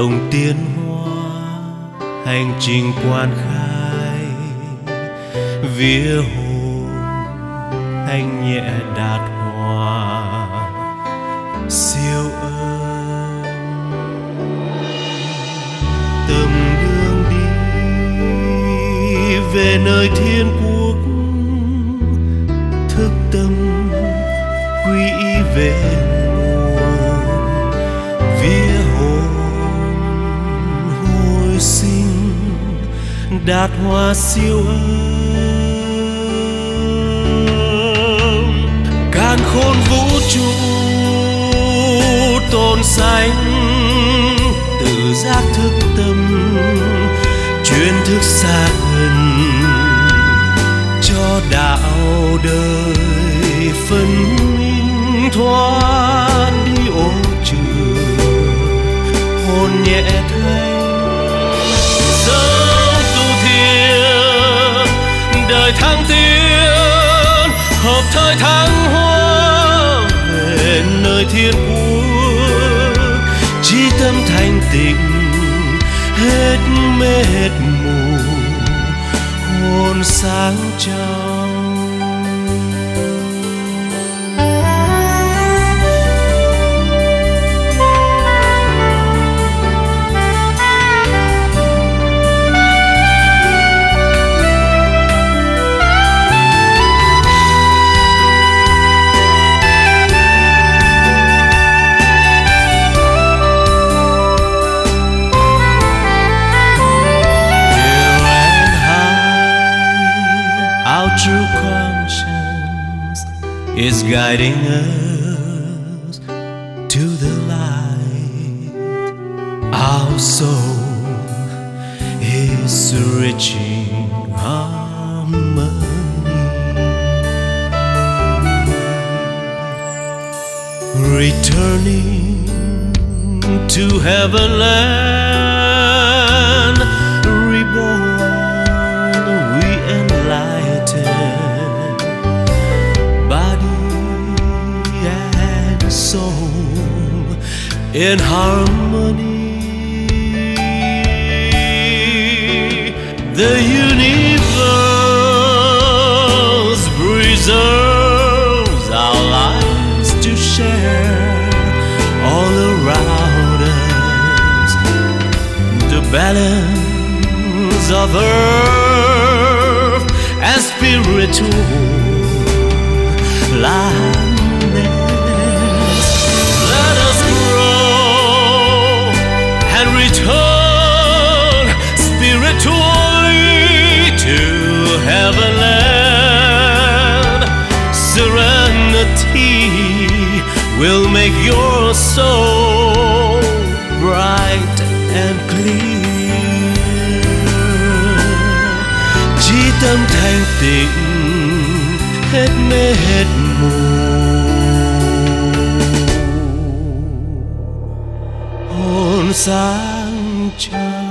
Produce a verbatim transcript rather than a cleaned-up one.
đồng tiến hoa hành trình quan khai vía hồn anh nhẹ đạt hòa siêu ơn tâm đường đi về nơi thiên quốc thức tâm quy y về nguồn vía hồn hồi sinh đạt hoa siêu ơn càn khôn vũ trụ tôn sánh tự giác thức tâm truyền thức xa gần cho đạo đời phân minh thoát đi ô trường hồn nhẹ thanh dẫu tu thiên đời thăng tiến hợp thời thăng hoa về nơi thiên quốc chí tâm thanh tịnh hết mệt mù hồn sáng trong. True conscience is guiding us to the light. Our soul is rich in harmony. Returning to heavenland, reborn, we enlighten. In harmony, the universe preserves our lives to share all around us. The balance of earth and spiritual life. Return spiritually to heavenland. Serenity will make your soul bright and clear. Chí tâm thanh tịnh hết mệt mù hồn sáng trong.